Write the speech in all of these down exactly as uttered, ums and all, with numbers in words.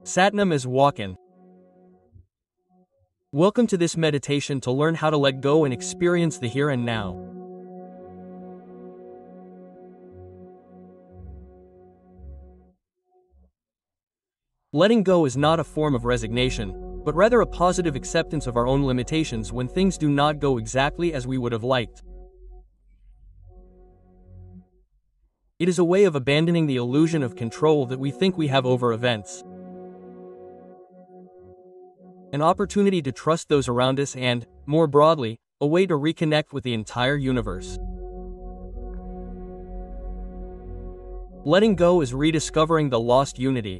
Satnam is Walkin. Welcome to this meditation to learn how to let go and experience the here and now. Letting go is not a form of resignation, but rather a positive acceptance of our own limitations when things do not go exactly as we would have liked. It is a way of abandoning the illusion of control that we think we have over events. An opportunity to trust those around us and, more broadly, a way to reconnect with the entire universe. Letting go is rediscovering the lost unity.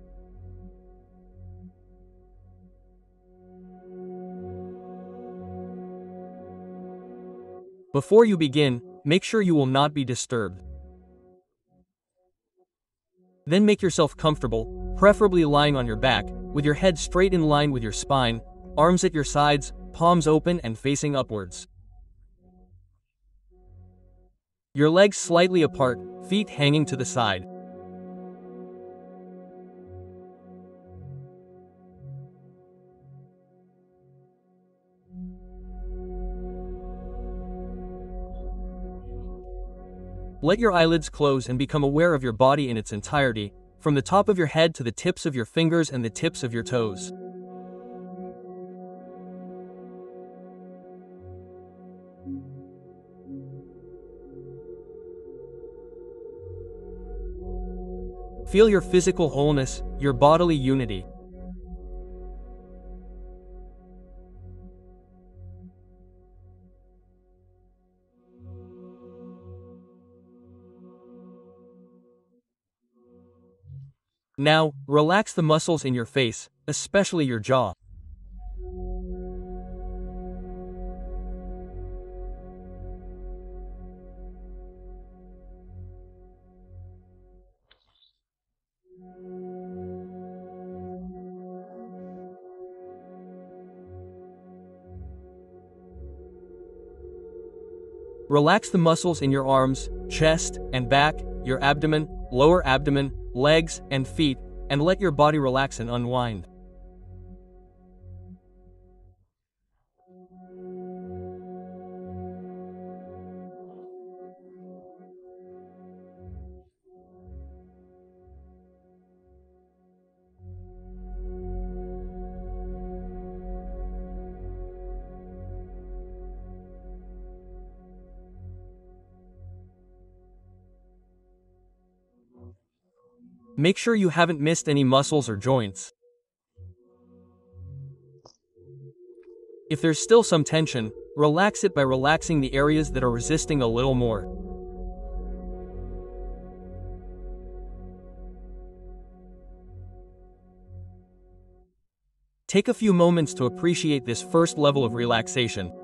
Before you begin, make sure you will not be disturbed. Then make yourself comfortable, preferably lying on your back, with your head straight in line with your spine, arms at your sides, palms open and facing upwards. Your legs slightly apart, feet hanging to the side. Let your eyelids close and become aware of your body in its entirety, from the top of your head to the tips of your fingers and the tips of your toes. Feel your physical wholeness, your bodily unity. Now, relax the muscles in your face, especially your jaw. Relax the muscles in your arms, chest, and back, your abdomen, lower abdomen, legs, and feet, and let your body relax and unwind. Make sure you haven't missed any muscles or joints. If there's still some tension, relax it by relaxing the areas that are resisting a little more. Take a few moments to appreciate this first level of relaxation.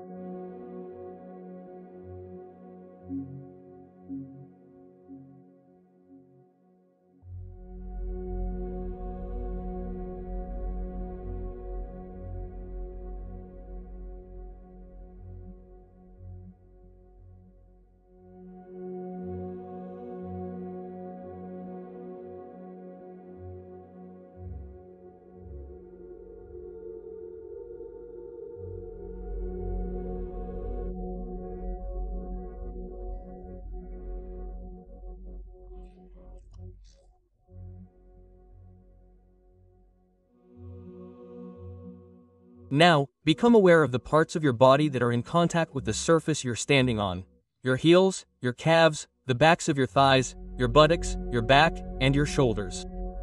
Now, become aware of the parts of your body that are in contact with the surface you're standing on. Your heels, your calves, the backs of your thighs, your buttocks, your back, and your shoulders.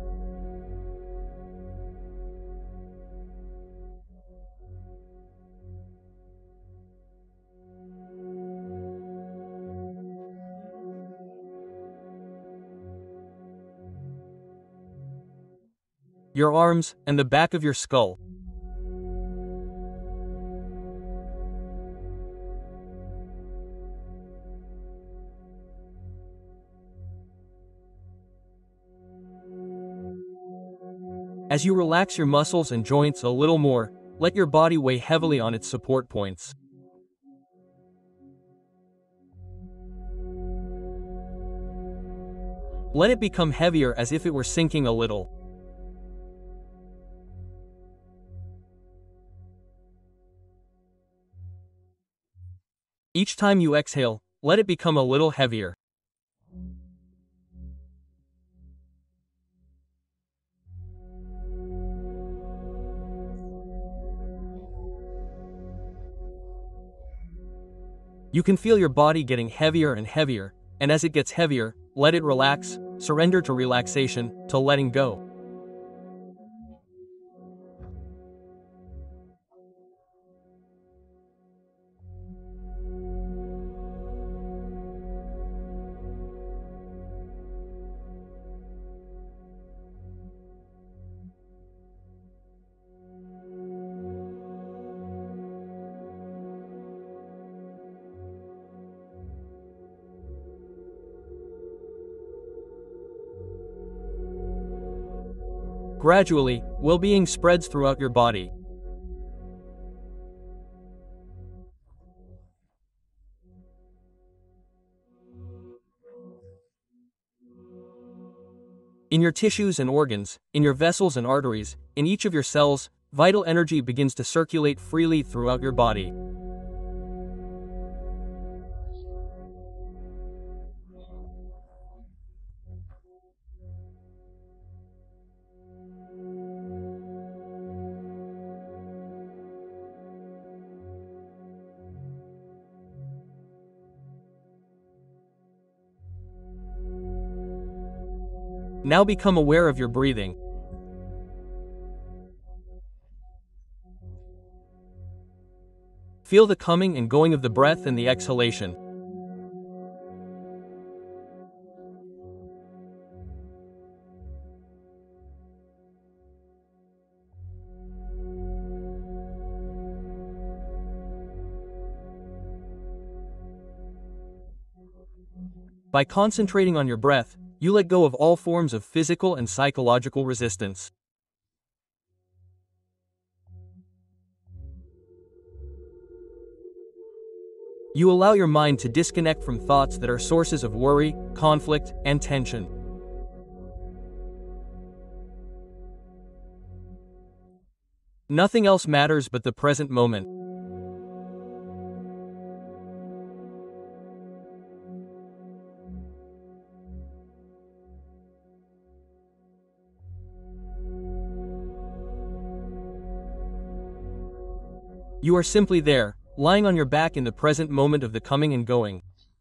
Your arms, and the back of your skull. As you relax your muscles and joints a little more, let your body weigh heavily on its support points. Let it become heavier as if it were sinking a little. Each time you exhale, let it become a little heavier. You can feel your body getting heavier and heavier, and as it gets heavier, let it relax, surrender to relaxation, to letting go. Gradually, well-being spreads throughout your body. In your tissues and organs, in your vessels and arteries, in each of your cells, vital energy begins to circulate freely throughout your body. Now become aware of your breathing. Feel the coming and going of the breath and the exhalation. By concentrating on your breath, you let go of all forms of physical and psychological resistance. You allow your mind to disconnect from thoughts that are sources of worry, conflict, and tension. Nothing else matters but the present moment. You are simply there, lying on your back in the present moment of the coming and going.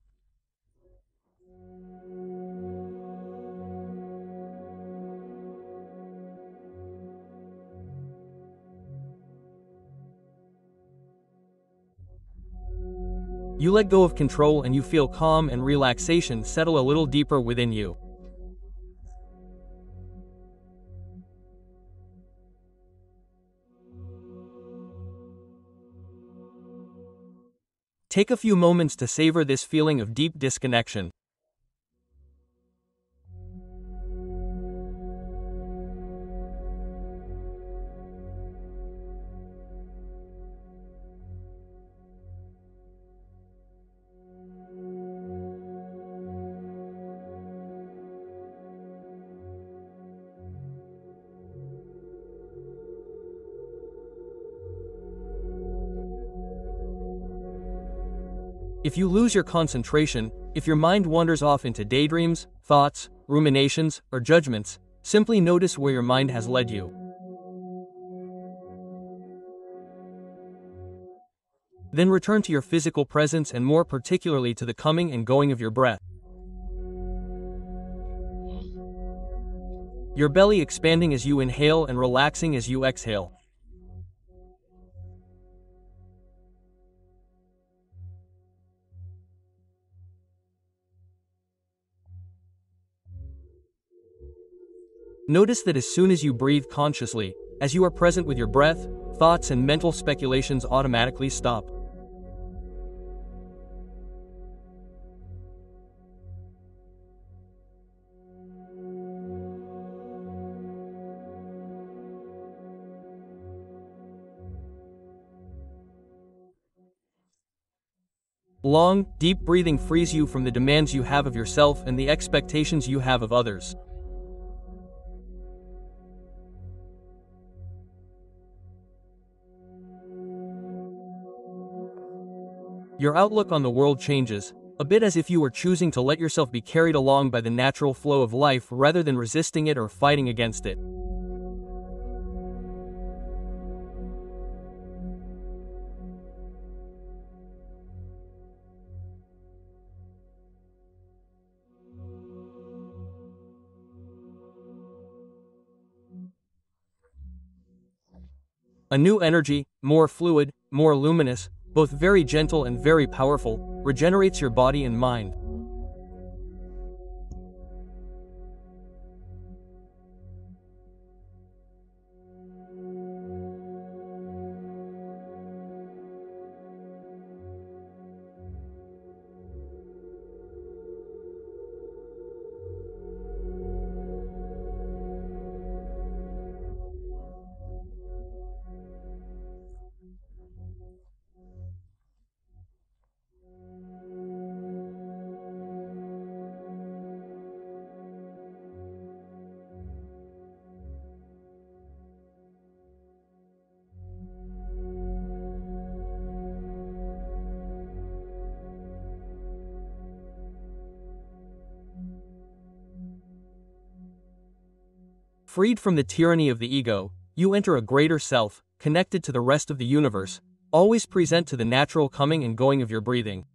You let go of control and you feel calm and relaxation settle a little deeper within you. Take a few moments to savor this feeling of deep disconnection. If you lose your concentration, if your mind wanders off into daydreams, thoughts, ruminations, or judgments, simply notice where your mind has led you. Then return to your physical presence and more particularly to the coming and going of your breath. Your belly expanding as you inhale and relaxing as you exhale. Notice that as soon as you breathe consciously, as you are present with your breath, thoughts and mental speculations automatically stop. Long, deep breathing frees you from the demands you have of yourself and the expectations you have of others. Your outlook on the world changes, a bit as if you were choosing to let yourself be carried along by the natural flow of life rather than resisting it or fighting against it. A new energy, more fluid, more luminous, both very gentle and very powerful, regenerates your body and mind. Freed from the tyranny of the ego, you enter a greater self, connected to the rest of the universe, always present to the natural coming and going of your breathing.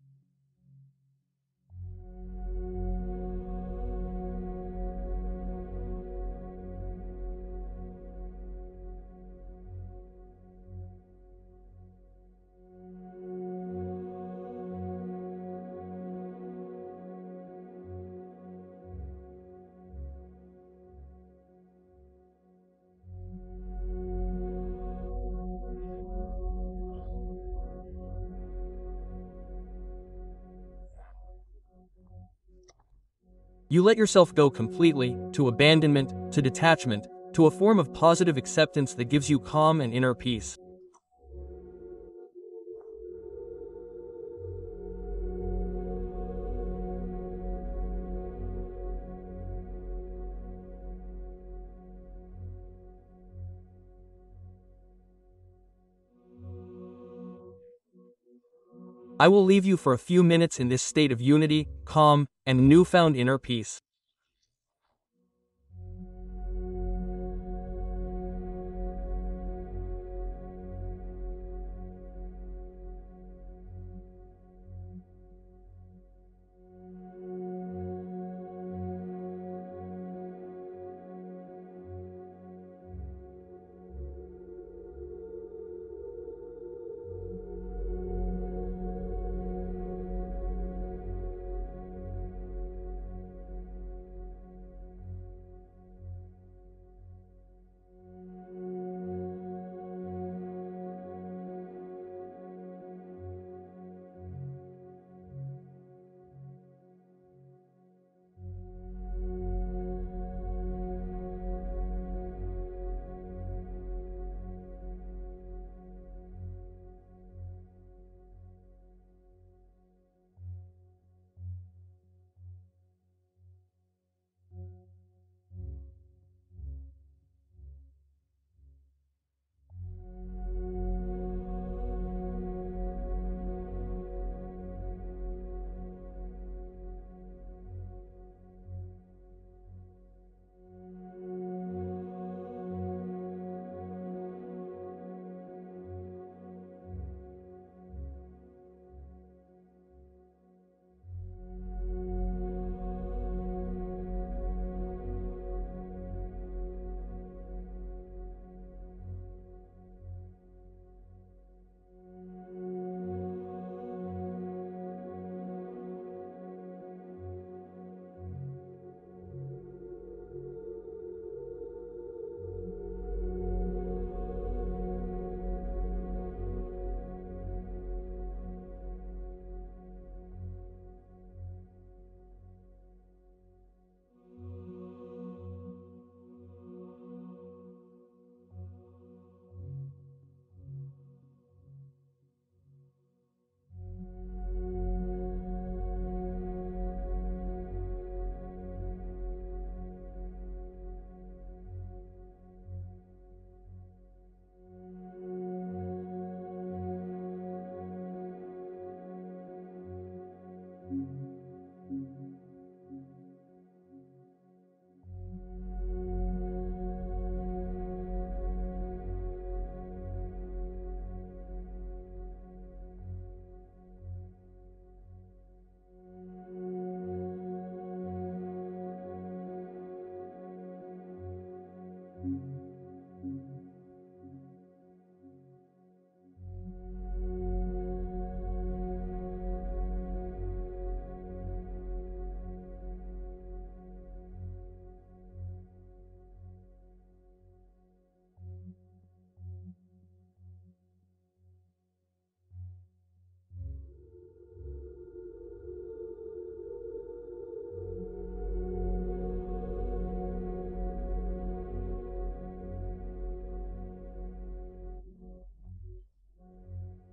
You let yourself go completely, to abandonment, to detachment, to a form of positive acceptance that gives you calm and inner peace. I will leave you for a few minutes in this state of unity, calm, and newfound inner peace.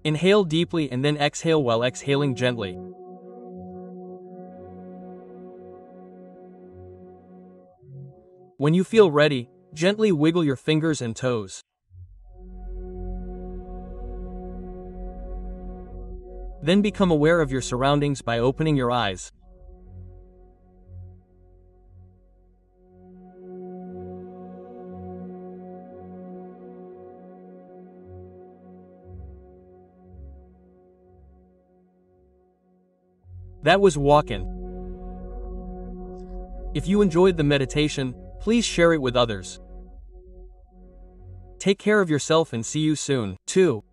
Inhale deeply and then exhale while exhaling gently. When you feel ready, gently wiggle your fingers and toes. Then become aware of your surroundings by opening your eyes. That was walking. If you enjoyed the meditation, please share it with others. Take care of yourself and see you soon. two